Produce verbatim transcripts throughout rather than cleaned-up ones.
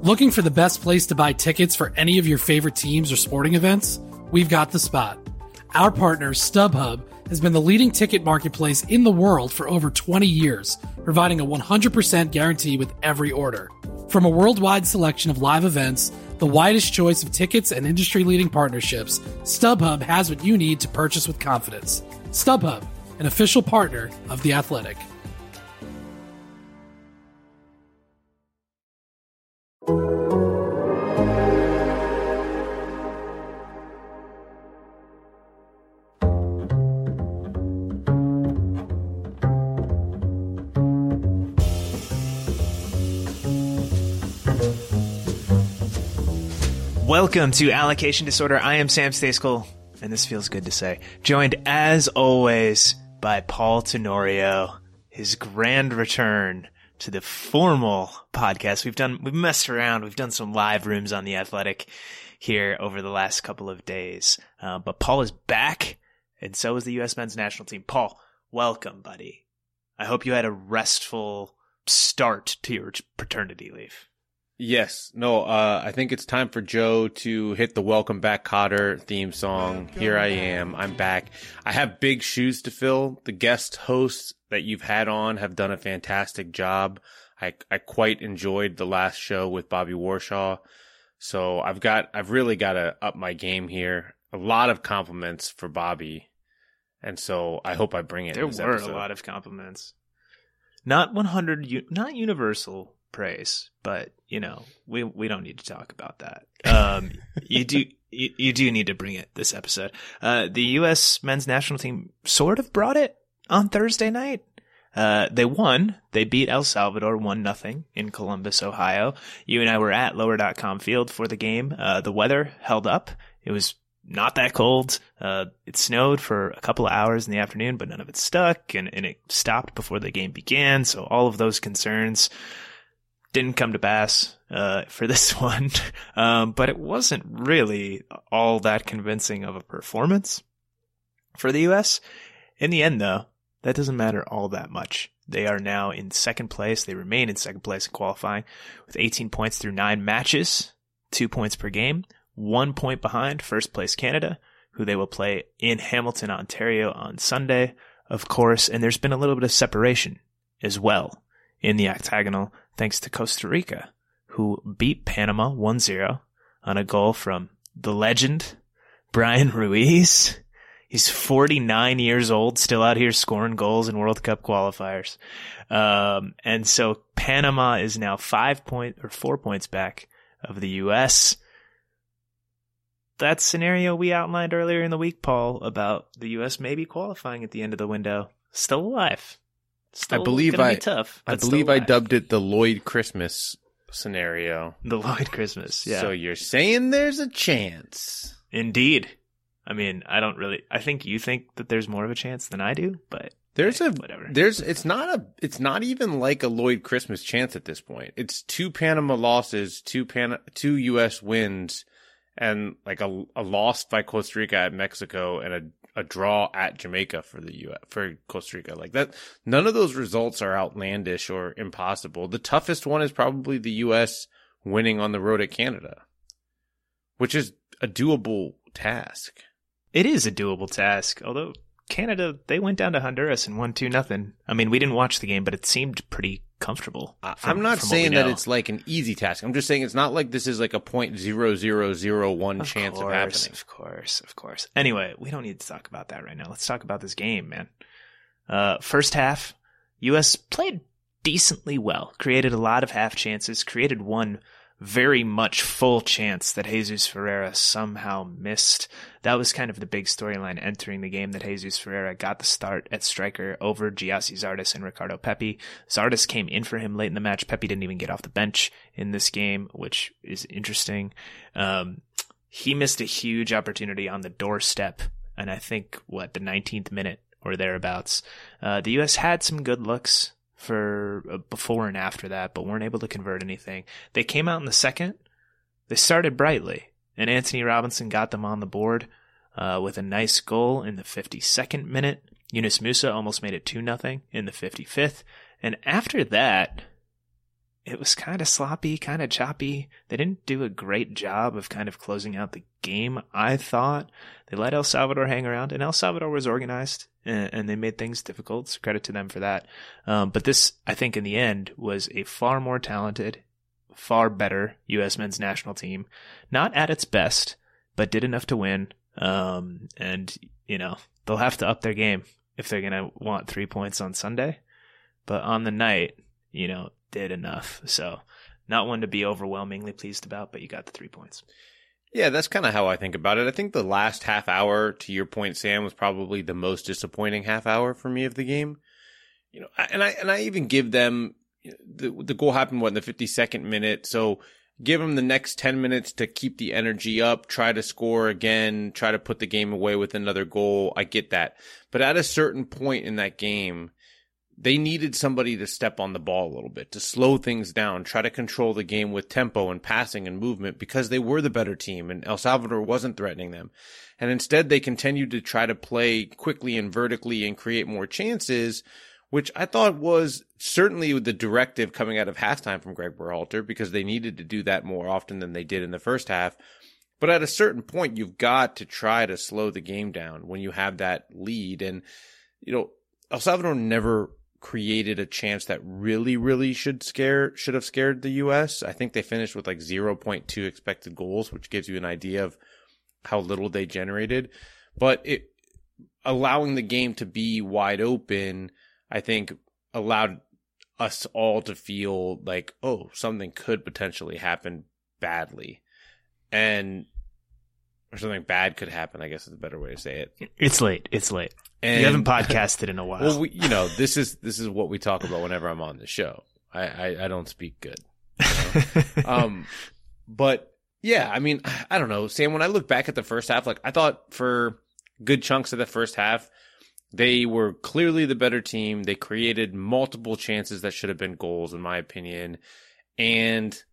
Looking for the best place to buy tickets for any of your favorite teams or sporting events? We've got the spot. Our partner, StubHub, has been the leading ticket marketplace in the world for over twenty years, providing a one hundred percent guarantee with every order. From a worldwide selection of live events, the widest choice of tickets and industry-leading partnerships, StubHub has what you need to purchase with confidence. StubHub, an official partner of The Athletic. Welcome to Allocation Disorder. I am Sam Stejskal, and this feels good to say. Joined, as always, by Paul Tenorio. His grand return to the formal podcast. We've done, we've messed around. We've done some live rooms on The Athletic here over the last couple of days. Uh, but Paul is back, and so is the U S men's national team. Paul, welcome, buddy. I hope you had a restful start to your paternity leave. Yes. No, uh, I think it's time for Joe to hit the Welcome Back Cotter theme song. Here I am. I'm back. I have big shoes to fill. The guest hosts that you've had on have done a fantastic job. I, I quite enjoyed the last show with Bobby Warshaw. So I've got, I've really got to up my game here. A lot of compliments for Bobby. And so I hope I bring it. There were a lot of compliments. Not one hundred, not universal praise, but you know, we we don't need to talk about that. Um, you do you, you do need to bring it this episode. Uh, the U S men's national team sort of brought it on Thursday night. Uh, they won. They beat El Salvador one nothing in Columbus, Ohio. You and I were at lower dot com field for the game. Uh, the weather held up. It was not that cold. Uh, it snowed for a couple of hours in the afternoon, but none of it stuck, and, and it stopped before the game began. So all of those concerns didn't come to pass uh, for this one, um, but it wasn't really all that convincing of a performance for the U S. In the end, though, that doesn't matter all that much. They are now in second place. They remain in second place in qualifying with eighteen points through nine matches, two points per game, one point behind first place Canada, who they will play in Hamilton, Ontario on Sunday, of course, and there's been a little bit of separation as well in the octagonal, thanks to Costa Rica, who beat Panama one zero on a goal from the legend, Brian Ruiz. He's forty-nine years old, still out here scoring goals in World Cup qualifiers. Um, and so Panama is now five point or four points back of the U S. That scenario we outlined earlier in the week, Paul, about the U S maybe qualifying at the end of the window, still alive. Still I believe I, tough, I believe I dubbed it the Lloyd Christmas scenario. The Lloyd Christmas, yeah. So you're saying there's a chance. Indeed. I mean, I don't really, I think you think that there's more of a chance than I do, but there's hey, a, whatever. There's, it's not a, it's not even like a Lloyd Christmas chance at this point. It's two Panama losses, two Pan, two U S wins, and like a, a loss by Costa Rica at Mexico and a, a draw at Jamaica for the U S, for Costa Rica. Like that, none of those results are outlandish or impossible. The toughest one is probably the U S winning on the road at Canada, which is a doable task. It is a doable task, although Canada, they went down to Honduras and won two nothing. I mean, we didn't watch the game, but it seemed pretty comfortable. From, I'm not from saying that it's like an easy task. I'm just saying it's not like this is like a point zero zero zero one chance course, of happening. Of course, of course. Anyway, we don't need to talk about that right now. Let's talk about this game, man. Uh, first half, U S played decently well, created a lot of half chances, created one very much full chance that Jesus Ferreira somehow missed. That was kind of the big storyline entering the game, that Jesus Ferreira got the start at striker over Giassi Zardes and Ricardo Pepi. Zardes came in for him late in the match. Pepi didn't even get off the bench in this game, which is interesting. Um, he missed a huge opportunity on the doorstep, and I think, what, the nineteenth minute or thereabouts. Uh, the U S had some good looks for uh, before and after that, but weren't able to convert anything. They came out in the second. They started brightly, and Anthony Robinson got them on the board uh, with a nice goal in the fifty-second minute. Yunus Musa almost made it two nothing in the fifty-fifth. And after that, it was kind of sloppy, kind of choppy. They didn't do a great job of kind of closing out the game, I thought. They let El Salvador hang around, and El Salvador was organized, and, and they made things difficult. So credit to them for that. Um, but this, I think, in the end, was a far more talented, far better U S men's national team. Not at its best, but did enough to win. Um, and, you know, they'll have to up their game if they're going to want three points on Sunday. But on the night, you know, did enough. So not one to be overwhelmingly pleased about, but you got the three points. Yeah, that's kind of how I think about it. I think the last half hour, to your point, Sam, was probably the most disappointing half hour for me of the game. You know, and I and I even give them the the goal happened what in the fifty-second minute, so give them the next ten minutes to keep the energy up, try to score again, try to put the game away with another goal. I get that, but at a certain point in that game, they needed somebody to step on the ball a little bit, to slow things down, try to control the game with tempo and passing and movement, because they were the better team and El Salvador wasn't threatening them. And instead they continued to try to play quickly and vertically and create more chances, which I thought was certainly the directive coming out of halftime from Greg Berhalter, because they needed to do that more often than they did in the first half. But at a certain point, you've got to try to slow the game down when you have that lead. And, you know, El Salvador never created a chance that really, really should scare, should have scared the U S. I think they finished with like zero point two expected goals, which gives you an idea of how little they generated. But it, allowing the game to be wide open, I think allowed us all to feel like, oh, something could potentially happen badly. And, or something bad could happen, I guess is a better way to say it. It's late. It's late. And, you haven't podcasted in a while. Well, we, you know, this is this is what we talk about whenever I'm on the show. I, I, I don't speak good. You know? um, but yeah, I mean, I don't know, Sam. When I look back at the first half, like I thought for good chunks of the first half, they were clearly the better team. They created multiple chances that should have been goals, in my opinion, and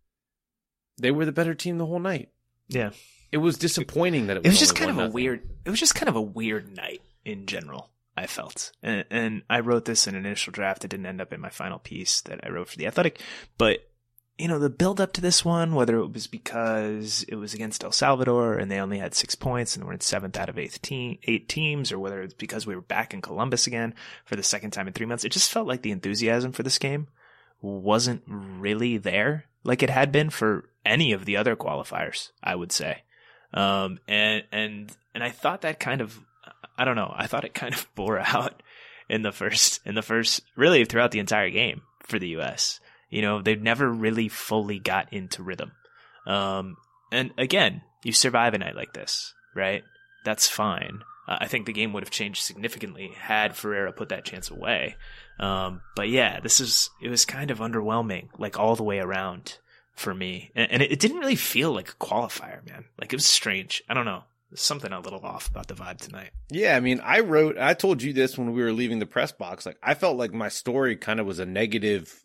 they were the better team the whole night. Yeah, it was disappointing that it was. It was just kind of nothing. a weird. It was just kind of a weird night in general, I felt. And, and I wrote this in an initial draft. It didn't end up in my final piece that I wrote for The Athletic. But, you know, the build up to this one, whether it was because it was against El Salvador and they only had six points and were in seventh out of eight, team, eight teams, or whether it's because we were back in Columbus again for the second time in three months, it just felt like the enthusiasm for this game wasn't really there like it had been for any of the other qualifiers, I would say. Um, and, and, and I thought that kind of, I don't know. I thought it kind of bore out in the first, in the first, really throughout the entire game for the U S. You know, they never really fully got into rhythm. Um, and again, you survive a night like this, right? That's fine. Uh, I think the game would have changed significantly had Ferreira put that chance away. Um, but yeah, this is, it was kind of underwhelming, like all the way around for me. And, and it, it didn't really feel like a qualifier, man. Like it was strange. I don't know. There's something a little off about the vibe tonight. Yeah, I mean, I wrote, I told you this when we were leaving the press box. Like, I felt like my story kind of was a negative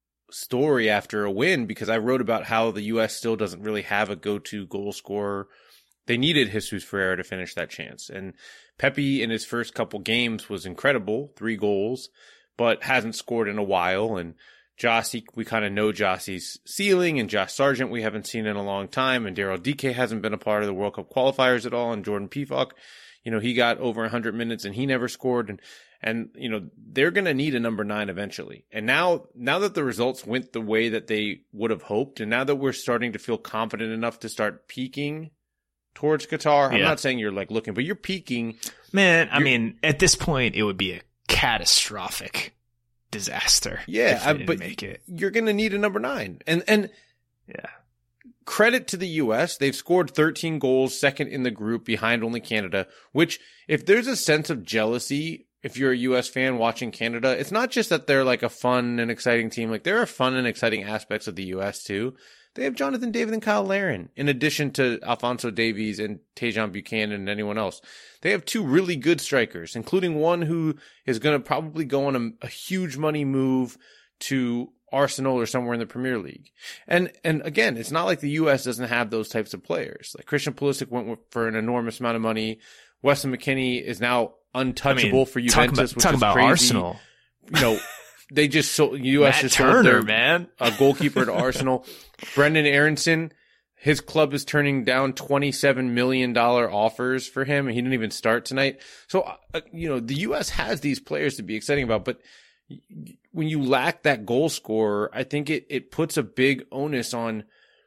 story after a win, because I wrote about how the U S still doesn't really have a go-to goal scorer. They needed Jesus Ferreira to finish that chance. And Pepe in his first couple games was incredible, three goals, but hasn't scored in a while. And Jossie, we kind of know Jossie's ceiling, and Josh Sargent we haven't seen in a long time, and Daryl D K hasn't been a part of the World Cup qualifiers at all, and Jordan Pefok, you know, he got over one hundred minutes and he never scored, and and you know, they're going to need a number nine eventually. And now now that the results went the way that they would have hoped, and now that we're starting to feel confident enough to start peaking towards Qatar, I'm yeah. not saying you're like looking, but you're peaking. Man, I mean, at this point it would be a catastrophic disaster. Yeah, I, but make it. You're going to need a number nine. And and yeah, credit to the U S. They've scored thirteen goals, second in the group behind only Canada, which if there's a sense of jealousy, if you're a U S fan watching Canada, it's not just that they're like a fun and exciting team. Like there are fun and exciting aspects of the U S too. They have Jonathan David and Kyle Larin, in addition to Alphonso Davies and Tejan Buchanan and anyone else. They have two really good strikers, including one who is going to probably go on a, a huge money move to Arsenal or somewhere in the Premier League. And and again, it's not like the U S doesn't have those types of players. Like Christian Pulisic went for an enormous amount of money. Weston McKennie is now untouchable I mean, for Juventus, talk about, which talk is about crazy. Arsenal. You know, they just sold U S Matt just Turner, sold their man, a goalkeeper to Arsenal. Brendan Aronson, his club is turning down twenty-seven million dollars offers for him, and he didn't even start tonight. So, uh, you know, the U S has these players to be exciting about, but when you lack that goal scorer, I think it, it puts a big onus on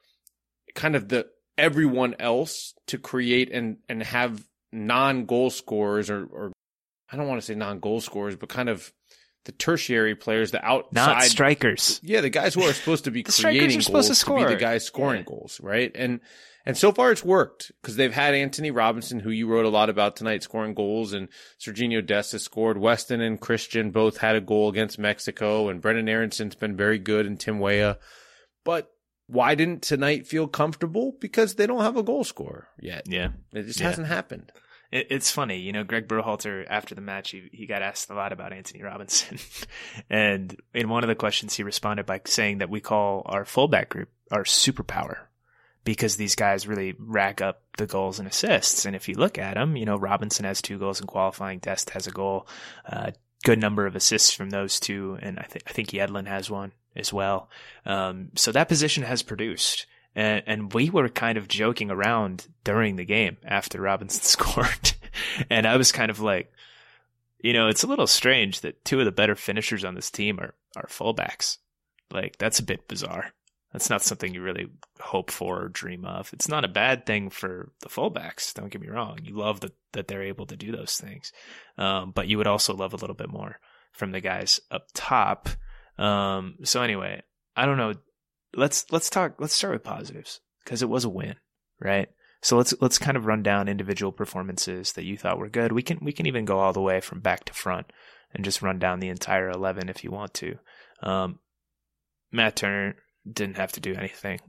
kind of the everyone else to create and, and have non-goal scorers or, or I don't want to say non-goal scorers, but kind of the tertiary players, the outside not strikers. Yeah, the guys who are supposed to be the creating are goals to, to be the guys scoring yeah. goals, right? And and so far it's worked because they've had Anthony Robinson, who you wrote a lot about tonight, scoring goals, and Serginho Dest has scored. Weston and Christian both had a goal against Mexico, and Brendan Aronson's been very good, and Tim Weah. But why didn't tonight feel comfortable? Because they don't have a goal scorer yet. Yeah. It just yeah. hasn't happened. It, it's funny, you know, Greg Berhalter, after the match, he, he got asked a lot about Anthony Robinson. And in one of the questions, he responded by saying that we call our fullback group our superpower because these guys really rack up the goals and assists. And if you look at them, you know, Robinson has two goals in qualifying. Dest has a goal, uh, good number of assists from those two. And I, th- I think Yedlin has one as well. Um, so that position has produced. And, and we were kind of joking around during the game after Robinson scored. And I was kind of like, you know, it's a little strange that two of the better finishers on this team are, are fullbacks. Like, that's a bit bizarre. That's not something you really hope for or dream of. It's not a bad thing for the fullbacks. Don't get me wrong. You love that, that they're able to do those things. Um, but you would also love a little bit more from the guys up top. Um, so anyway, I don't know. Let's let's talk. Let's start with positives because it was a win, right? So let's let's kind of run down individual performances that you thought were good. We can we can even go all the way from back to front and just run down the entire eleven if you want to. Um, Matt Turner didn't have to do anything.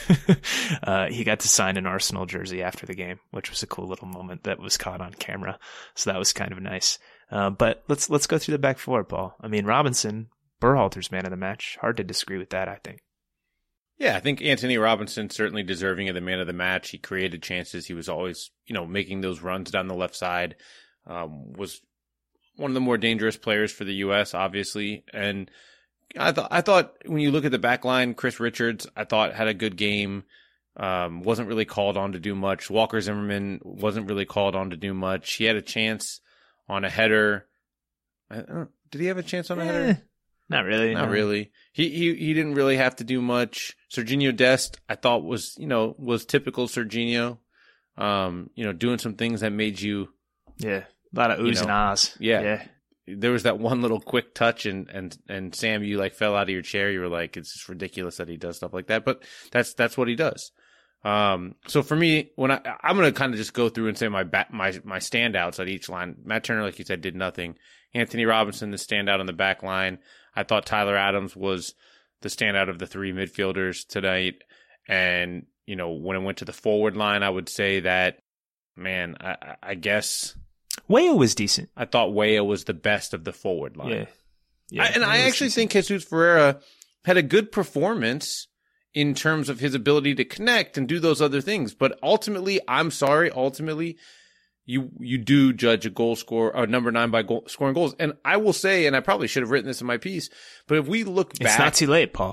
uh, he got to sign an Arsenal jersey after the game, which was a cool little moment that was caught on camera. So that was kind of nice. Uh, but let's let's go through the back four, Paul. I mean, Robinson, Berhalter's man of the match. Hard to disagree with that, I think. Yeah, I think Anthony Robinson certainly deserving of the man of the match. He created chances. He was always, you know, making those runs down the left side. Um, was one of the more dangerous players for the U S, obviously. And I thought, I thought when you look at the back line, Chris Richards, I thought had a good game. Um, wasn't really called on to do much. Walker Zimmerman wasn't really called on to do much. He had a chance on a header. I don't, did he have a chance on a eh. header? Not really. Not no. really. He he he didn't really have to do much. Serginho Dest, I thought was, you know, was typical Serginho. Um, you know, doing some things that made you Yeah. A lot of oohs you know, and ahs. Yeah. yeah. There was that one little quick touch and, and, and Sam, you like fell out of your chair. You were like, it's just ridiculous that he does stuff like that. But that's that's what he does. Um, so for me, when I I'm gonna kind of just go through and say my back, my my standouts at each line. Matt Turner, like you said, did nothing. Anthony Robinson, the standout on the back line. I thought Tyler Adams was the standout of the three midfielders tonight. And, you know, when it went to the forward line, I would say that, man, I, I guess. Weah was decent. I thought Weah was the best of the forward line. Yeah. yeah I, and I actually decent. think Jesus Ferreira had a good performance in terms of his ability to connect and do those other things. But ultimately, I'm sorry, ultimately, You you do judge a goal score, a number nine by goal, scoring goals, and I will say, and I probably should have written this in my piece, but if we look back, it's not too late, Paul.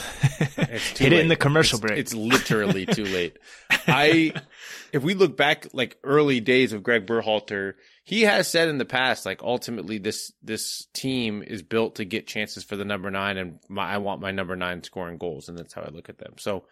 It's too Hit late. it in the commercial it's, break. It's literally too late. I, if we look back like early days of Greg Berhalter, he has said in the past, like ultimately this this team is built to get chances for the number nine, and my, I want my number nine scoring goals, and that's how I look at them. So.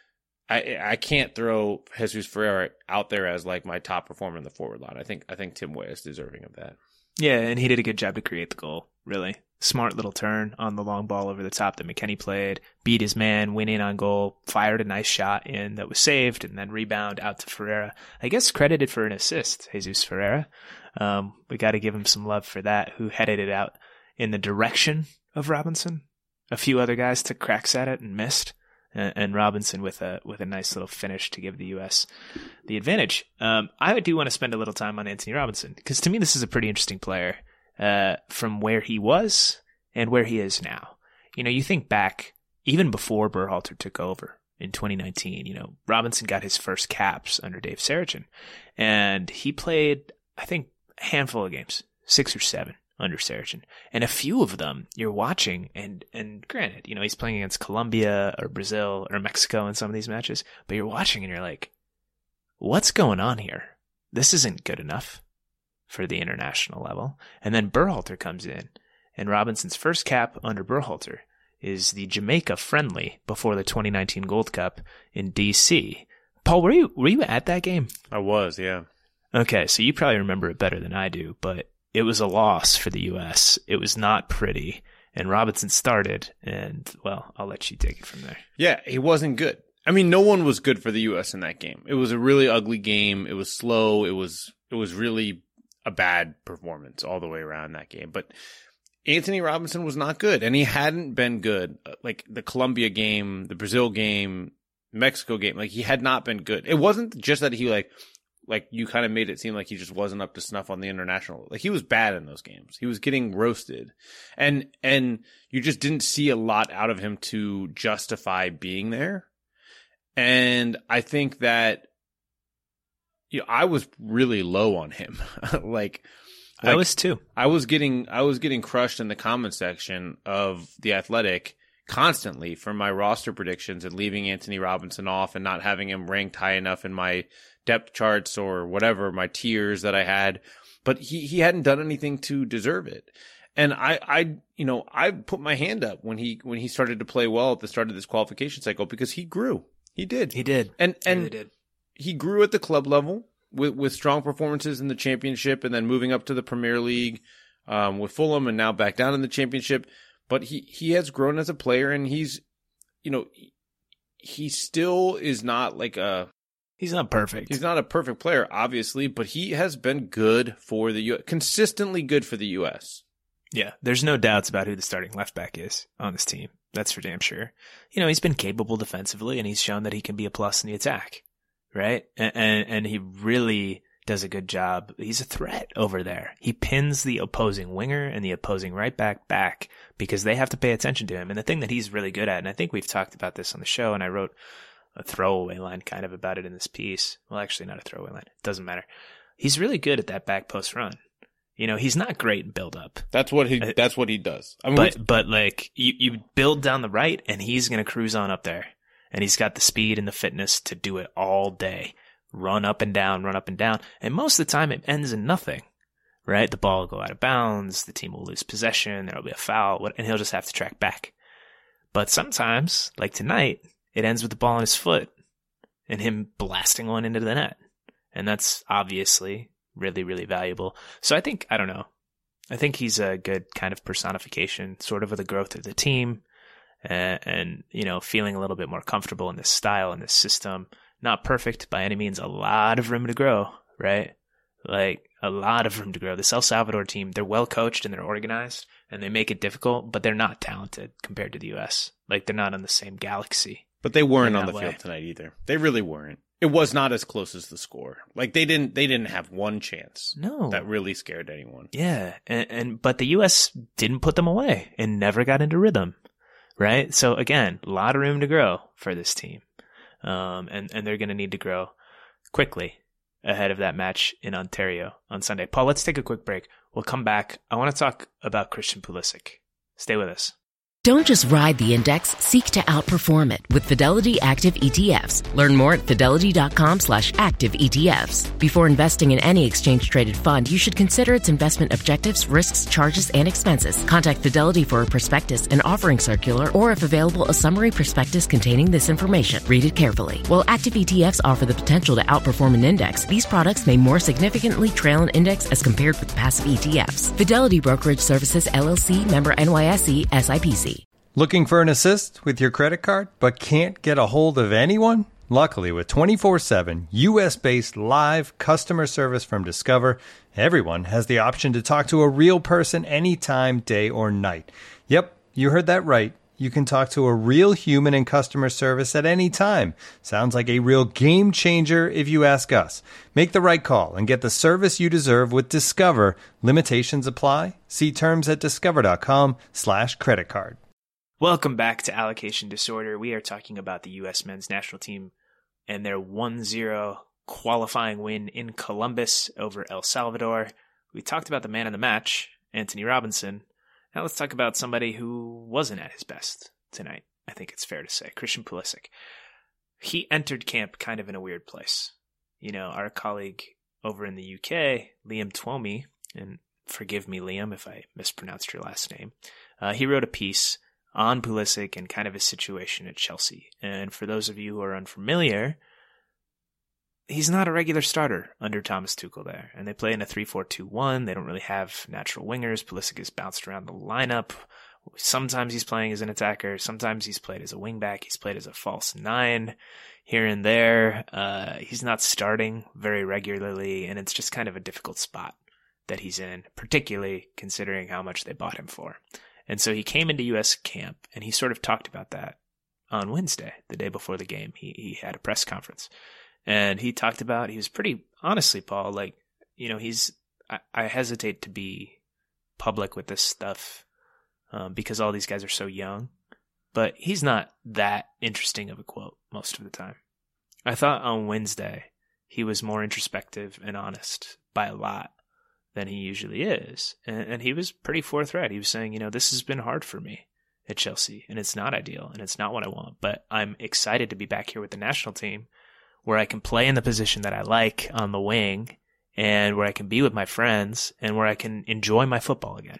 I I can't throw Jesus Ferreira out there as like my top performer in the forward line. I think I think Tim Weah is deserving of that. Yeah, and he did a good job to create the goal, really. Smart little turn on the long ball over the top that McKennie played, beat his man, went in on goal, fired a nice shot in that was saved, and then rebound out to Ferreira. I guess credited for an assist, Jesus Ferreira. Um, we got to give him some love for that, who headed it out in the direction of Robinson. A few other guys took cracks at it and missed. And Robinson with a with a nice little finish to give the U S the advantage. Um, I do want to spend a little time on Anthony Robinson because to me this is a pretty interesting player uh, from where he was and where he is now. You know, you think back even before Berhalter took over in twenty nineteen. You know, Robinson got his first caps under Dave Sarachan, and he played I think a handful of games, six or seven under Saracen. And a few of them you're watching, and, and granted, you know, he's playing against Colombia or Brazil or Mexico in some of these matches, but you're watching and you're like, what's going on here? This isn't good enough for the international level. And then Berhalter comes in, and Robinson's first cap under Berhalter is the Jamaica friendly before the twenty nineteen Gold Cup in D C. Paul, were you were you at that game? I was, yeah. Okay, so you probably remember it better than I do, but it was a loss for the U S. It was not pretty, and Robinson started, and, well, I'll let you take it from there. Yeah, he wasn't good. I mean, no one was good for the U S in that game. It was a really ugly game. It was slow. It was it was really a bad performance all the way around that game. But Anthony Robinson was not good, and he hadn't been good. Like the Colombia game, the Brazil game, Mexico game, like he had not been good. It wasn't just that he like like you kind of made it seem like he just wasn't up to snuff on the international. Like he was bad in those games. He was getting roasted. And and you just didn't see a lot out of him to justify being there. And I think that you know, I was really low on him. like I like, was too. I was getting I was getting crushed in the comment section of The Athletic constantly for my roster predictions and leaving Anthony Robinson off and not having him ranked high enough in my depth charts or whatever, my tiers that I had. But he, he hadn't done anything to deserve it. And I, I, you know, I put my hand up when he, when he started to play well at the start of this qualification cycle because he grew. He did. He did. And, and he, really did. He grew at the club level with, with strong performances in the championship and then moving up to the Premier League, um, with Fulham and now back down in the championship. But he, he has grown as a player and he's, you know, he still is not like a, He's not perfect. He's not a perfect player, obviously, but he has been good for the U S, consistently good for the U S. Yeah, there's no doubts about who the starting left back is on this team. That's for damn sure. You know, he's been capable defensively, and he's shown that he can be a plus in the attack, right? And, and, and he really does a good job. He's a threat over there. He pins the opposing winger and the opposing right back back because they have to pay attention to him. And the thing that he's really good at, and I think we've talked about this on the show, and I wrote a throwaway line kind of about it in this piece. Well, actually not a throwaway line. It doesn't matter. He's really good at that back post run. You know, he's not great in build up. That's what he, that's what he does. I mean, but, but like you, you build down the right and he's going to cruise on up there and he's got the speed and the fitness to do it all day. Run up and down, run up and down. And most of the time it ends in nothing, right? The ball will go out of bounds. The team will lose possession. There'll be a foul and he'll just have to track back. But sometimes, like tonight, it ends with the ball on his foot and him blasting one into the net. And that's obviously really, really valuable. So I think, I don't know, I think he's a good kind of personification, sort of of the growth of the team and, and, you know, feeling a little bit more comfortable in this style and this system. Not perfect by any means, a lot of room to grow, right? Like a lot of room to grow. This El Salvador team, they're well coached and they're organized and they make it difficult, but they're not talented compared to the U S. Like they're not in the same galaxy. But they weren't on the way. field tonight either. They really weren't. It was not as close as the score. Like they didn't they didn't have one chance. No. That really scared anyone. Yeah. And, and but the U S didn't put them away and never got into rhythm. Right? So again, a lot of room to grow for this team. Um and, and they're gonna need to grow quickly ahead of that match in Ontario on Sunday. Paul, let's take a quick break. We'll come back. I want to talk about Christian Pulisic. Stay with us. Don't just ride the index, seek to outperform it with Fidelity Active E T Fs. Learn more at fidelity.com slash active ETFs. Before investing in any exchange-traded fund, you should consider its investment objectives, risks, charges, and expenses. Contact Fidelity for a prospectus, an offering circular, or if available, a summary prospectus containing this information. Read it carefully. While active E T Fs offer the potential to outperform an index, these products may more significantly trail an index as compared with passive E T Fs. Fidelity Brokerage Services, L L C, member N Y S E, S I P C. Looking for an assist with your credit card, but can't get a hold of anyone? Luckily, with twenty-four seven U S-based live customer service from Discover, everyone has the option to talk to a real person anytime, day or night. Yep, you heard that right. You can talk to a real human in customer service at any time. Sounds like a real game changer if you ask us. Make the right call and get the service you deserve with Discover. Limitations apply. See terms at discover.com slash credit card. Welcome back to Allocation Disorder. We are talking about the U S men's national team and their one zero qualifying win in Columbus over El Salvador. We talked about the man of the match, Anthony Robinson. Now let's talk about somebody who wasn't at his best tonight. I think it's fair to say. Christian Pulisic. He entered camp kind of in a weird place. You know, our colleague over in the U K, Liam Twomey, and forgive me, Liam, if I mispronounced your last name, uh, he wrote a piece on Pulisic and kind of his situation at Chelsea. And for those of you who are unfamiliar, he's not a regular starter under Thomas Tuchel there. And they play in a three four two one. They don't really have natural wingers. Pulisic is bounced around the lineup. Sometimes he's playing as an attacker. Sometimes he's played as a wingback. He's played as a false nine here and there. Uh, he's not starting very regularly, and it's just kind of a difficult spot that he's in, particularly considering how much they bought him for. And so he came into U S camp, and he sort of talked about that on Wednesday, the day before the game. He he had a press conference, and he talked about, he was pretty, honestly, Paul, like, you know, he's, I, I hesitate to be public with this stuff um, because all these guys are so young, but he's not that interesting of a quote most of the time. I thought on Wednesday he was more introspective and honest by a lot than he usually is. And, and he was pretty forthright. He was saying, you know, this has been hard for me at Chelsea, and it's not ideal, and it's not what I want, but I'm excited to be back here with the national team where I can play in the position that I like on the wing, and where I can be with my friends, and where I can enjoy my football again.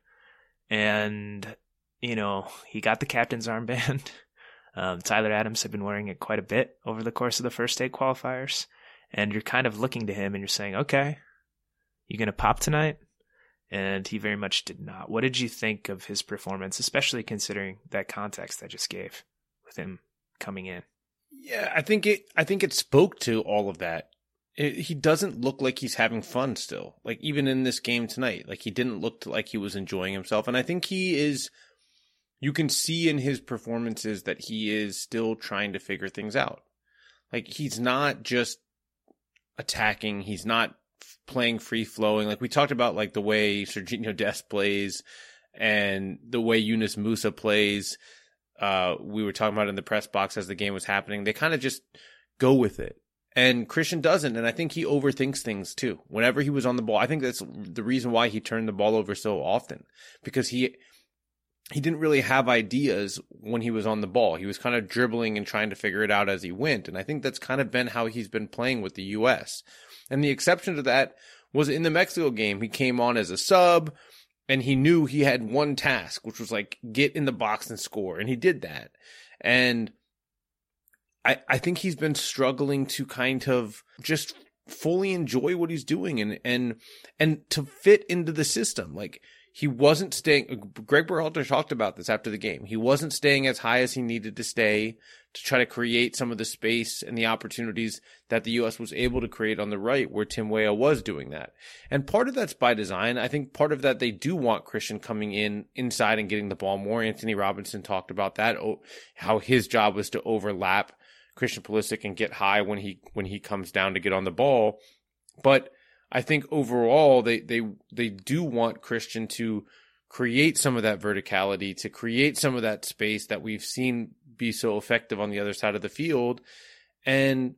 And, you know, he got the captain's armband. Um, Tyler Adams had been wearing it quite a bit over the course of the first eight qualifiers. And you're kind of looking to him and you're saying, okay, you going to pop tonight? And he very much did not. What did you think of his performance, especially considering that context I just gave with him coming in? Yeah, I think it, I think it spoke to all of that. It, he doesn't look like he's having fun still. Like even in this game tonight, like he didn't look like he was enjoying himself. And I think he is, you can see in his performances that he is still trying to figure things out. Like he's not just attacking. He's not playing free flowing. Like we talked about, like the way Sergiño Dest plays and the way Yunus Musa plays. Uh, we were talking about in the press box as the game was happening. They kind of just go with it. And Christian doesn't, and I think he overthinks things too. Whenever he was on the ball, I think that's the reason why he turned the ball over so often, because he he didn't really have ideas when he was on the ball. He was kind of dribbling and trying to figure it out as he went, and I think that's kind of been how he's been playing with the U S. And the exception to that was in the Mexico game. He came on as a sub, and he knew he had one task, which was like get in the box and score, and he did that. And I, I think he's been struggling to kind of just fully enjoy what he's doing and, and, and to fit into the system. Like he wasn't staying, Greg Berhalter talked about this after the game. He wasn't staying as high as he needed to stay to try to create some of the space and the opportunities that the U S was able to create on the right, where Tim Weah was doing that. And part of that's by design. I think part of that, they do want Christian coming in inside and getting the ball more. Anthony Robinson talked about that, how his job was to overlap Christian Pulisic and get high when he when he comes down to get on the ball. But I think overall they they they do want Christian to create some of that verticality, to create some of that space that we've seen be so effective on the other side of the field. And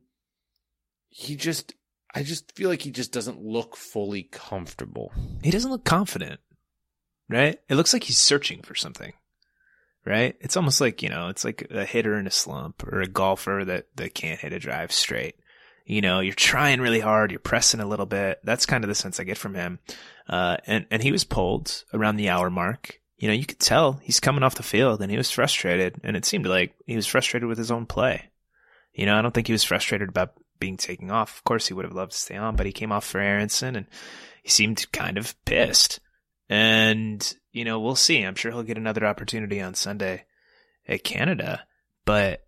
he just I just feel like he just doesn't look fully comfortable. He doesn't look confident, right? It looks like he's searching for something. Right? It's almost like, you know, it's like a hitter in a slump or a golfer that, that can't hit a drive straight. You know, you're trying really hard. You're pressing a little bit. That's kind of the sense I get from him. Uh, and, and he was pulled around the hour mark. You know, you could tell he's coming off the field and he was frustrated. And it seemed like he was frustrated with his own play. You know, I don't think he was frustrated about being taken off. Of course, he would have loved to stay on, but he came off for Aronson and he seemed kind of pissed. And, you know, we'll see. I'm sure he'll get another opportunity on Sunday at Canada. But,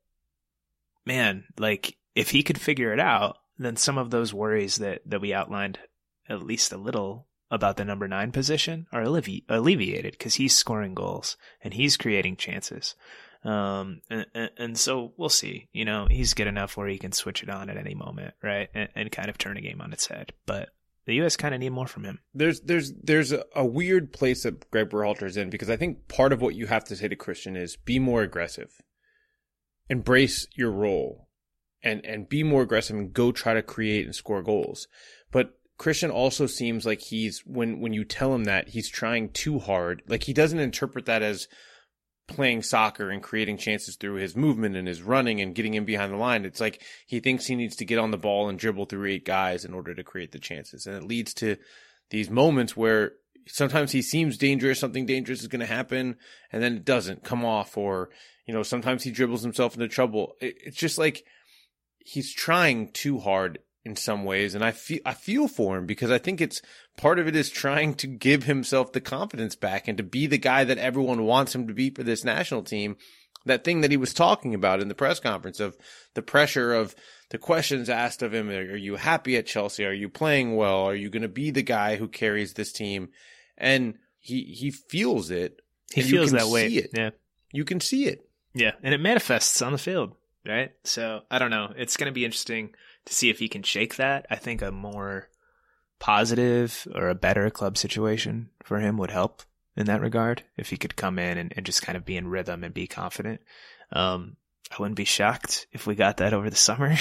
man, like, if he could figure it out, then some of those worries that, that we outlined at least a little about the number nine position are allevi- alleviated because he's scoring goals and he's creating chances. Um, and, and, and so we'll see. You know, he's good enough where he can switch it on at any moment, right? And, and kind of turn a game on its head. But the U S kind of need more from him. There's there's there's a, a weird place that Greg Berhalter is in, because I think part of what you have to say to Christian is be more aggressive, embrace your role, and and be more aggressive and go try to create and score goals. But Christian also seems like he's, when, when you tell him that, he's trying too hard. Like, he doesn't interpret that as playing soccer and creating chances through his movement and his running and getting in behind the line. It's like he thinks he needs to get on the ball and dribble through eight guys in order to create the chances. And it leads to these moments where sometimes he seems dangerous, something dangerous is going to happen, and then it doesn't come off. Or, you know, sometimes he dribbles himself into trouble. It's just like he's trying too hard in some ways, and I feel I feel for him, because I think it's part of it is trying to give himself the confidence back and to be the guy that everyone wants him to be for this national team. That thing that he was talking about in the press conference of the pressure of the questions asked of him. Are you happy at Chelsea? Are you playing well? Are you going to be the guy who carries this team? And he he feels it. He feels that way. It. Yeah, you can see it. Yeah, and it manifests on the field, right? So I don't know. It's going to be interesting to see if he can shake that. I think a more positive or a better club situation for him would help in that regard. If he could come in and, and just kind of be in rhythm and be confident. Um, I wouldn't be shocked if we got that over the summer.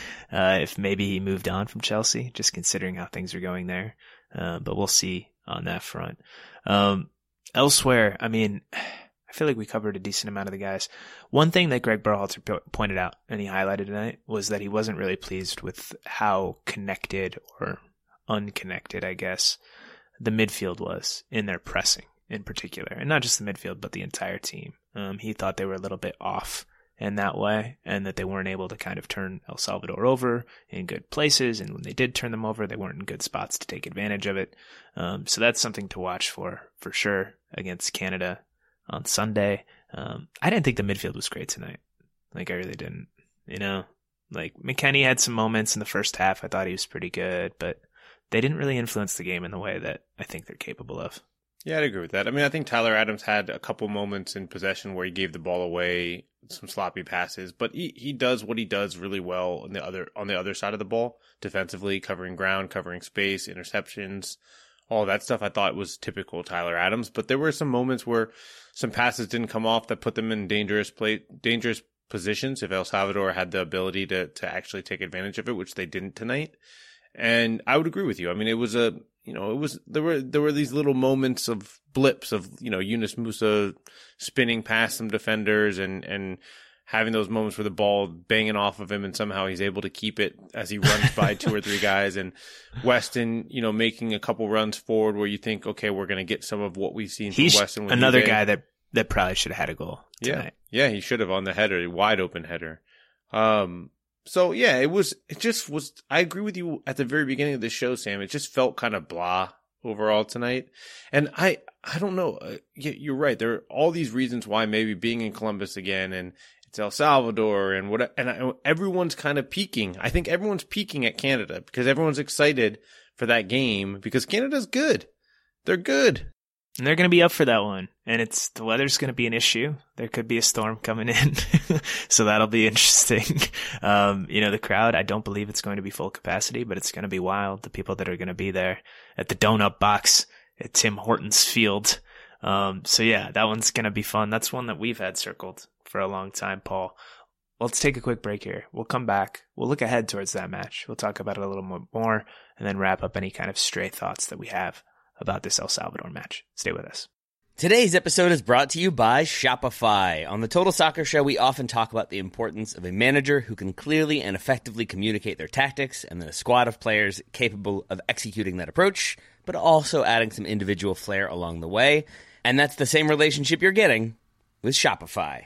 uh, if maybe he moved on from Chelsea, just considering how things are going there. Uh, but we'll see on that front. Um, elsewhere, I mean, I feel like we covered a decent amount of the guys. One thing that Greg Berhalter po- pointed out, and he highlighted tonight, was that he wasn't really pleased with how connected or unconnected, I guess, the midfield was in their pressing in particular. And not just the midfield, but the entire team. Um, he thought they were a little bit off in that way, and that they weren't able to kind of turn El Salvador over in good places. And when they did turn them over, they weren't in good spots to take advantage of it. Um, so that's something to watch for, for sure, against Canada on Sunday. Um, I didn't think the midfield was great tonight. Like, I really didn't. You know, like McKennie had some moments in the first half. I thought he was pretty good, but they didn't really influence the game in the way that I think they're capable of. Yeah, I'd agree with that. I mean, I think Tyler Adams had a couple moments in possession where he gave the ball away, some sloppy passes, but he, he does what he does really well on the other on the other side of the ball, defensively, covering ground, covering space, interceptions, all that stuff. I thought was typical Tyler Adams, but there were some moments where some passes didn't come off that put them in dangerous play, dangerous positions if El Salvador had the ability to to actually take advantage of it, which they didn't tonight. And I would agree with you. I mean, it was a, you know, it was, there were, there were these little moments of blips of, you know, Yunus Musa spinning past some defenders and, and having those moments where the ball banging off of him and somehow he's able to keep it as he runs by two or three guys, and Weston, you know, making a couple runs forward where you think, okay, we're going to get some of what we've seen from He's Weston. With another Uday. guy that, that probably should have had a goal tonight. Yeah. Yeah. He should have on the header, a wide open header. Um, So, yeah, it was, it just was, I agree with you at the very beginning of the show, Sam. It just felt kind of blah overall tonight. And I, I don't know. Uh, you're right. There are all these reasons why maybe being in Columbus again, and it's El Salvador and what, and I, everyone's kind of peaking. I think everyone's peaking at Canada because everyone's excited for that game because Canada's good. They're good. And they're going to be up for that one. And it's the weather's going to be an issue. There could be a storm coming in. So that'll be interesting. Um, you know, the crowd, I don't believe it's going to be full capacity, but it's going to be wild. The people that are going to be there at the donut box at Tim Hortons Field. Um, so yeah, that one's going to be fun. That's one that we've had circled for a long time, Paul. Let's take a quick break here. We'll come back. We'll look ahead towards that match. We'll talk about it a little more and then wrap up any kind of stray thoughts that we have about this El Salvador match. Stay with us. Today's episode is brought to you by Shopify. On the Total Soccer Show, we often talk about the importance of a manager who can clearly and effectively communicate their tactics, and then a squad of players capable of executing that approach, but also adding some individual flair along the way. And that's the same relationship you're getting with Shopify.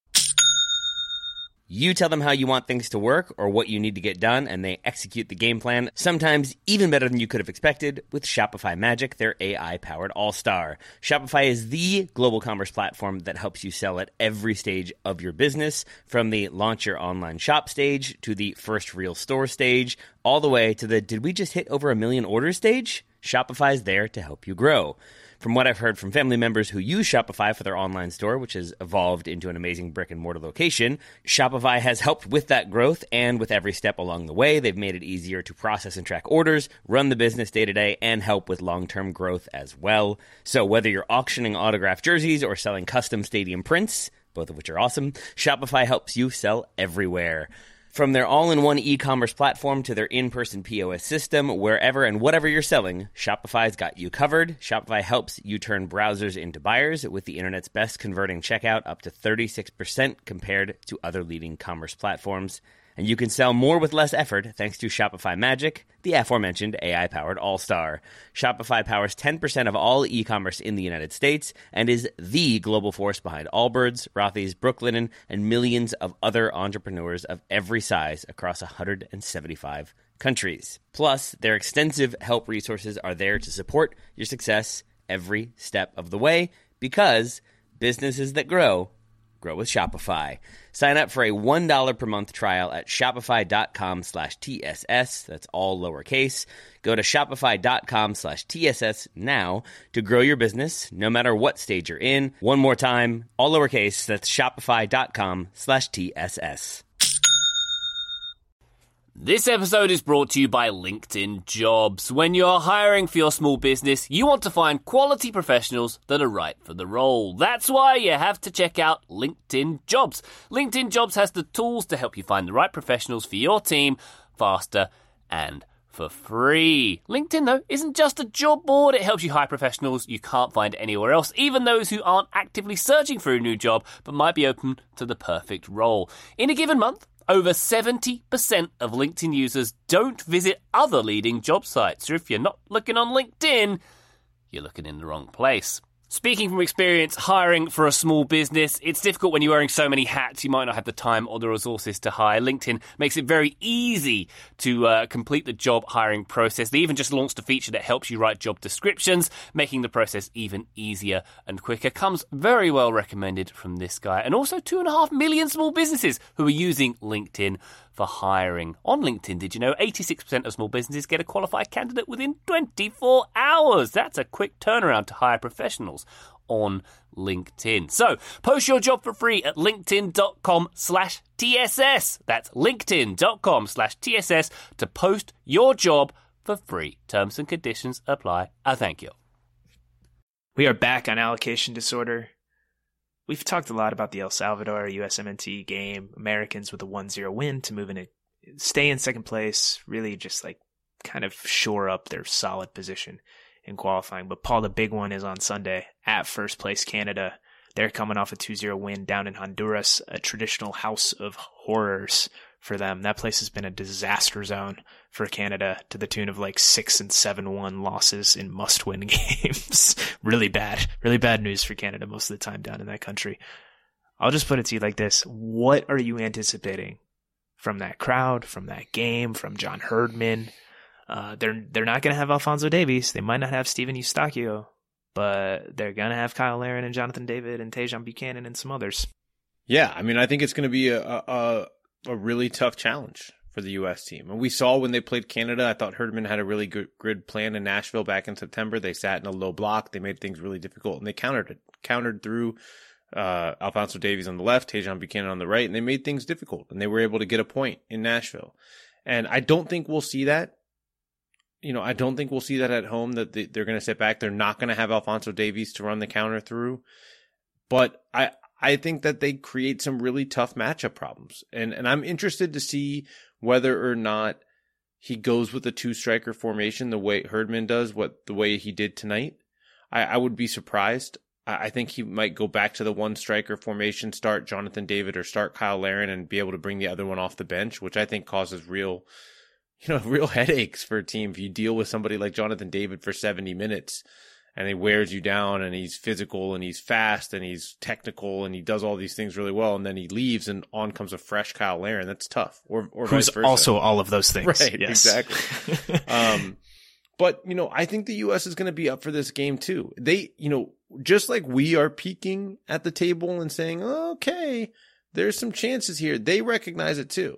You tell them how you want things to work or what you need to get done, and they execute the game plan, sometimes even better than you could have expected, with Shopify Magic, their A I-powered all-star. Shopify is the global commerce platform that helps you sell at every stage of your business, from the launch your online shop stage to the first real store stage, all the way to the did we just hit over a million orders stage? Shopify's there to help you grow. From what I've heard from family members who use Shopify for their online store, which has evolved into an amazing brick-and-mortar location, Shopify has helped with that growth, and with every step along the way, they've made it easier to process and track orders, run the business day-to-day, and help with long-term growth as well. So whether you're auctioning autographed jerseys or selling custom stadium prints, both of which are awesome, Shopify helps you sell everywhere. From their all-in-one e-commerce platform to their in-person P O S system, wherever and whatever you're selling, Shopify's got you covered. Shopify helps you turn browsers into buyers with the internet's best converting checkout, up to thirty-six percent compared to other leading commerce platforms. And you can sell more with less effort thanks to Shopify Magic, the aforementioned A I-powered all-star. Shopify powers ten percent of all e-commerce in the United States and is the global force behind Allbirds, Rothy's, Brooklinen, and millions of other entrepreneurs of every size across one hundred seventy-five countries. Plus, their extensive help resources are there to support your success every step of the way, because businesses that grow grow with Shopify. Sign up for a one dollar per month trial at shopify.com slash TSS. That's all lowercase. Go to shopify.com slash TSS now to grow your business, no matter what stage you're in. One more time, all lowercase. That's shopify.com slash TSS. This episode is brought to you by LinkedIn Jobs. When you're hiring for your small business, you want to find quality professionals that are right for the role. That's why you have to check out LinkedIn Jobs. LinkedIn Jobs has the tools to help you find the right professionals for your team faster and for free. LinkedIn, though, isn't just a job board. It helps you hire professionals you can't find anywhere else, even those who aren't actively searching for a new job but might be open to the perfect role. In a given month, over seventy percent of LinkedIn users don't visit other leading job sites. So if you're not looking on LinkedIn, you're looking in the wrong place. Speaking from experience, hiring for a small business, it's difficult when you're wearing so many hats. You might not have the time or the resources to hire. LinkedIn makes it very easy to uh, complete the job hiring process. They even just launched a feature that helps you write job descriptions, making the process even easier and quicker. Comes very well recommended from this guy. And also two and a half million small businesses who are using LinkedIn for hiring. On LinkedIn, did you know eighty-six percent of small businesses get a qualified candidate within twenty-four hours? That's a quick turnaround to hire professionals on LinkedIn. So, post your job for free at linkedin.com slash TSS. That's linkedin.com slash TSS to post your job for free. Terms and conditions apply. I thank you. We are back on allocation disorder. We've talked a lot about the El Salvador U S M N T game. Americans with a one zero win to move in, a, stay in second place, really just like kind of shore up their solid position in qualifying. But Paul, the big one is on Sunday at first place Canada. They're coming off a two zero win down in Honduras, a traditional house of horrors for them. That place has been a disaster zone for Canada to the tune of like six and seven one losses in must-win games. Really bad, really bad news for Canada most of the time down in that country. I'll just put it to you like this. What are you anticipating from that crowd, from that game, from John Herdman? Uh, they're they're not going to have Alphonso Davies. They might not have Steven Eustachio, but they're going to have Kyle Larin and Jonathan David and Tajon Buchanan and some others. Yeah, I mean, I think it's going to be a, a a really tough challenge for the U S team. And we saw when they played Canada, I thought Herdman had a really good grid plan in Nashville back in September. They sat in a low block. They made things really difficult, and they countered it. Countered through uh, Alphonso Davies on the left, Tajon Buchanan on the right, and they made things difficult, and they were able to get a point in Nashville. And I don't think we'll see that. You know, I don't think we'll see that at home, that they, they're going to sit back. They're not going to have Alphonso Davies to run the counter through. But I I think that they create some really tough matchup problems. And and I'm interested to see whether or not he goes with a two-striker formation the way Herdman does, what the way he did tonight. I, I would be surprised. I, I think he might go back to the one-striker formation, start Jonathan David or start Kyle Larin and be able to bring the other one off the bench, which I think causes real, you know, real headaches for a team. If you deal with somebody like Jonathan David for seventy minutes and he wears you down and he's physical and he's fast and he's technical and he does all these things really well, and then he leaves and on comes a fresh Kyle Larin, that's tough. Or, or who's vice versa. Also all of those things. Right, yes. Exactly. um, but, you know, I think the U S is going to be up for this game too. They, you know, just like we are peeking at the table and saying, okay, there's some chances here, they recognize it too.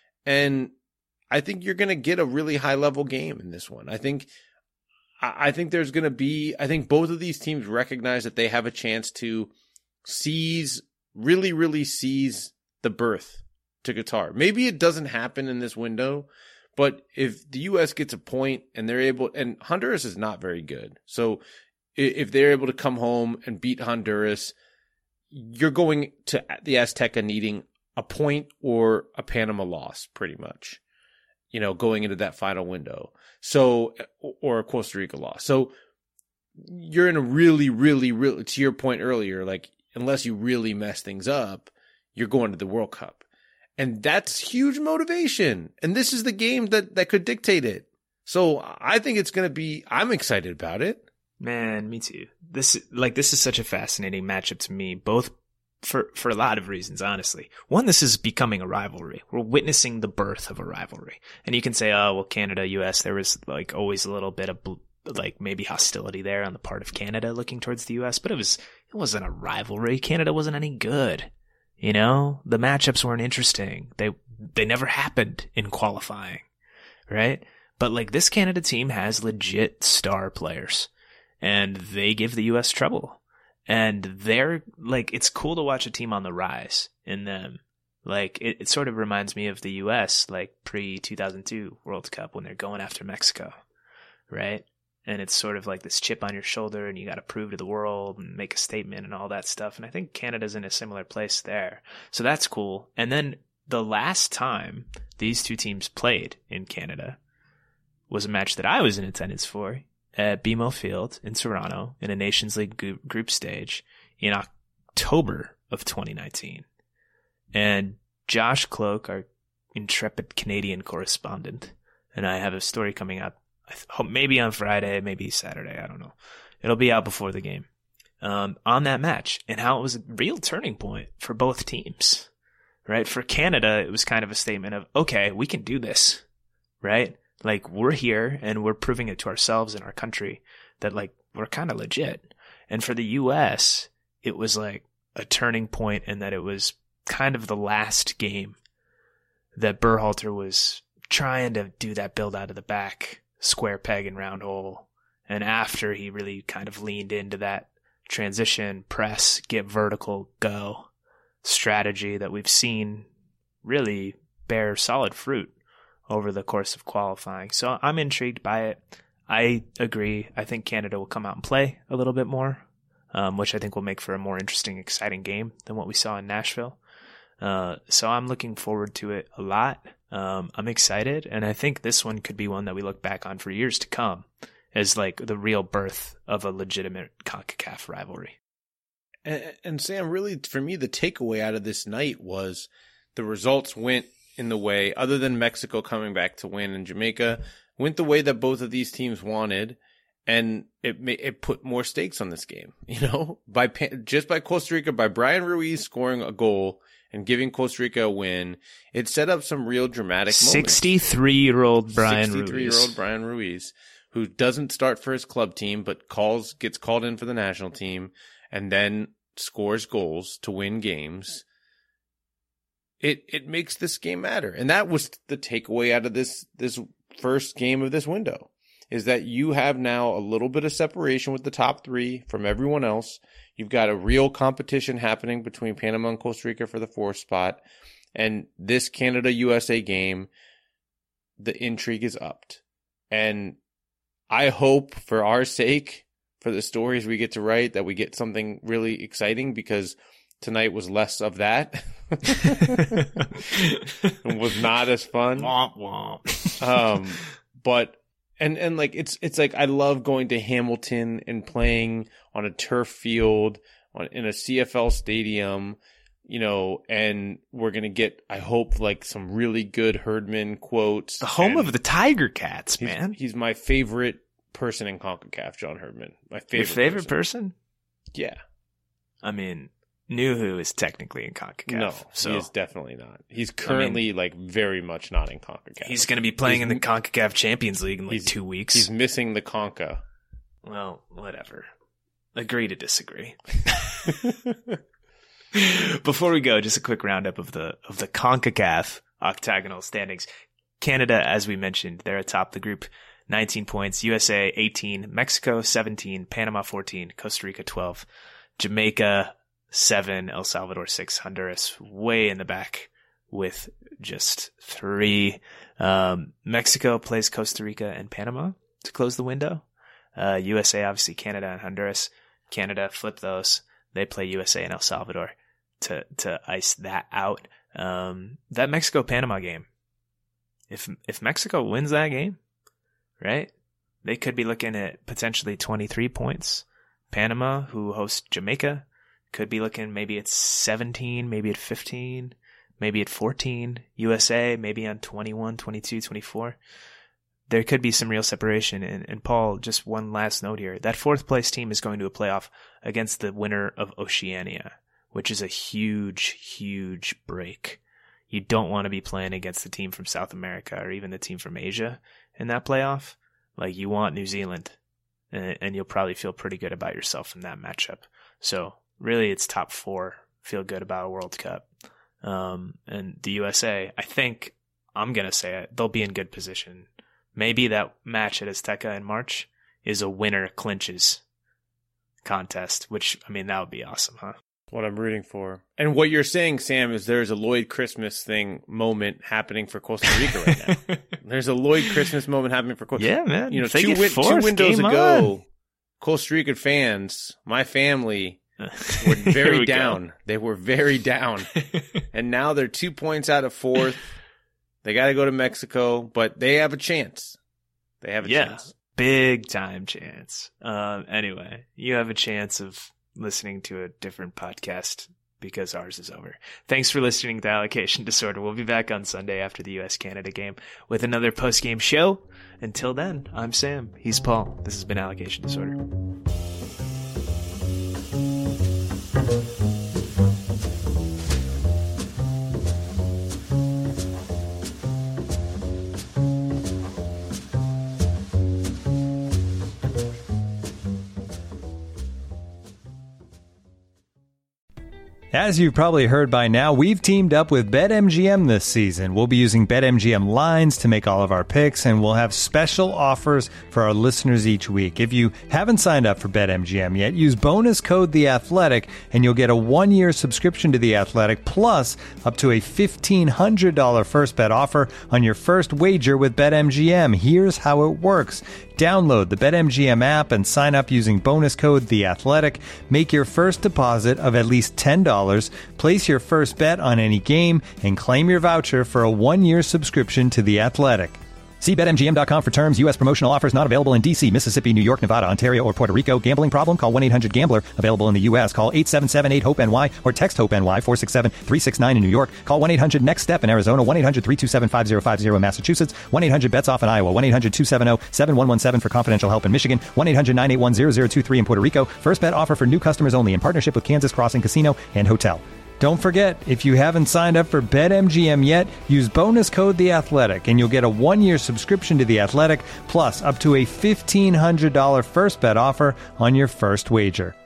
And I think you're going to get a really high level game in this one. I think I think there's going to be, I think both of these teams recognize that they have a chance to seize, really, really seize the berth to Qatar. Maybe it doesn't happen in this window, but if the U S gets a point and they're able, and Honduras is not very good. So if they're able to come home and beat Honduras, you're going to the Azteca needing a point or a Panama loss, pretty much, you know, going into that final window. So, or a Costa Rica loss. So you're in a really, really, really, to your point earlier, like, unless you really mess things up, you're going to the World Cup. And that's huge motivation. And this is the game that, that could dictate it. So I think it's going to be, I'm excited about it. Man, me too. This, like, this is such a fascinating matchup to me, both for, for a lot of reasons, honestly. One, this is becoming a rivalry. We're witnessing the birth of a rivalry. And you can say, oh, well, Canada, U S, there was like always a little bit of like maybe hostility there on the part of Canada looking towards the U S, but it was, it wasn't a rivalry. Canada wasn't any good. You know, the matchups weren't interesting. They, they never happened in qualifying, right? But like this Canada team has legit star players and they give the U S trouble. And they're like, it's cool to watch a team on the rise in them. Like it, it sort of reminds me of the U S like pre two thousand two World Cup when they're going after Mexico, right? And it's sort of like this chip on your shoulder and you got to prove to the world and make a statement and all that stuff. And I think Canada's in a similar place there. So that's cool. And then the last time these two teams played in Canada was a match that I was in attendance for at B M O Field in Toronto in a Nations League group stage in October of twenty nineteen. And Josh Cloak, our intrepid Canadian correspondent, and I have a story coming out I hope maybe on Friday, maybe Saturday, I don't know. It'll be out before the game. Um, on that match and how it was a real turning point for both teams, right? For Canada, it was kind of a statement of, okay, we can do this, right? Like we're here and we're proving it to ourselves and our country that like we're kind of legit. And for the U S, it was like a turning point and that it was kind of the last game that Berhalter was trying to do that build out of the back, square peg and round hole. And after he really kind of leaned into that transition, press, get vertical, go strategy that we've seen really bear solid fruit over the course of qualifying. So I'm intrigued by it. I agree. I think Canada will come out and play a little bit more, um, which I think will make for a more interesting, exciting game than what we saw in Nashville. Uh, so I'm looking forward to it a lot. Um, I'm excited, and I think this one could be one that we look back on for years to come as like the real birth of a legitimate CONCACAF rivalry. And, and Sam, really, for me, the takeaway out of this night was the results went in the way, other than Mexico coming back to win and Jamaica, went the way that both of these teams wanted, and it it put more stakes on this game. You know, by just by Costa Rica, by Brian Ruiz scoring a goal and giving Costa Rica a win, it set up some real dramatic moments. sixty-three-year-old Brian Ruiz. sixty-three-year-old Brian Ruiz, who doesn't start for his club team, but calls gets called in for the national team, and then scores goals to win games. It it makes this game matter. And that was the takeaway out of this this first game of this window, is that you have now a little bit of separation with the top three from everyone else. You've got a real competition happening between Panama and Costa Rica for the fourth spot. And this Canada-U S A game, the intrigue is upped. And I hope, for our sake, for the stories we get to write, that we get something really exciting, because tonight was less of that. It was not as fun. Womp womp. um, but and and like it's it's like I love going to Hamilton and playing on a turf field on in a C F L stadium, you know, and we're gonna get, I hope, like some really good Herdman quotes. The home and of the Tiger Cats, he's, man. He's my favorite person in CONCACAF, John Herdman. My favorite. Your favorite person? person? Yeah. I mean, Nuhu is technically in CONCACAF. No, so he is definitely not. He's currently I mean, like very much not in CONCACAF. He's going to be playing he's, in the CONCACAF Champions League in like he's, two weeks. He's missing the Conca. Well, whatever. Agree to disagree. Before we go, just a quick roundup of the of the CONCACAF octagonal standings. Canada, as we mentioned, they're atop the group, nineteen points. U S A eighteen, Mexico seventeen, Panama fourteen, Costa Rica twelve, Jamaica seven, El Salvador six, Honduras way in the back with just three. Um, Mexico plays Costa Rica and Panama to close the window. Uh, U S A, obviously Canada and Honduras. Canada flip those. They play U S A and El Salvador to, to ice that out. Um, that Mexico-Panama game, if if Mexico wins that game, right, they could be looking at potentially twenty-three points. Panama, who hosts Jamaica, could be looking maybe at seventeen, maybe at fifteen, maybe at fourteen. U S A, maybe on twenty-one, twenty-two, twenty-four. There could be some real separation. And, and Paul, just one last note here. That fourth place team is going to a playoff against the winner of Oceania, which is a huge, huge break. You don't want to be playing against the team from South America or even the team from Asia in that playoff. Like, you want New Zealand, and, and you'll probably feel pretty good about yourself in that matchup. So really, it's top four. Feel good about a World Cup. Um, and the U S A, I think, I'm going to say it, they'll be in good position. Maybe that match at Azteca in March is a winner clinches contest, which, I mean, that would be awesome, huh? What I'm rooting for. And what you're saying, Sam, is there's a Lloyd Christmas thing moment happening for Costa Rica right now. There's a Lloyd Christmas moment happening for Costa Rica. Yeah, man. You know, If they two, get win- fourth, two windows game ago, on. Costa Rican fans, my family, were very we down. go. They were very down. And now they're two points out of fourth. They got to go to Mexico, but they have a chance. They have a Yeah. chance. Big time chance. Um, anyway, you have a chance of listening to a different podcast because ours is over. Thanks for listening to Allocation Disorder. We'll be back on Sunday after the U S Canada game with another post-game show. Until then, I'm Sam. He's Paul. This has been Allocation Disorder. As you've probably heard by now, we've teamed up with BetMGM this season. We'll be using BetMGM lines to make all of our picks, and we'll have special offers for our listeners each week. If you haven't signed up for BetMGM yet, use bonus code The Athletic, and you'll get a one-year subscription to The Athletic, plus up to a fifteen hundred dollars first bet offer on your first wager with BetMGM. Here's how it works. Download the BetMGM app and sign up using bonus code The Athletic. Make your first deposit of at least ten dollars. Place your first bet on any game and claim your voucher for a one-year subscription to The Athletic. See Bet M G M dot com for terms. U S promotional offers not available in D C, Mississippi, New York, Nevada, Ontario, or Puerto Rico. Gambling problem? Call one eight hundred gambler. Available in the U S. Call eight seven seven eight hope N Y or text HOPE-NY four six seven three six nine in New York. Call one eight hundred next step in Arizona. one eight hundred three two seven five zero five zero in Massachusetts. one eight hundred bets off in Iowa. one eight hundred two seven zero seven one one seven for confidential help in Michigan. one eight hundred nine eight one zero zero two three in Puerto Rico. First bet offer for new customers only in partnership with Kansas Crossing Casino and Hotel. Don't forget, if you haven't signed up for BetMGM yet, use bonus code The Athletic, and you'll get a one-year subscription to The Athletic, plus up to a fifteen hundred dollars first bet offer on your first wager.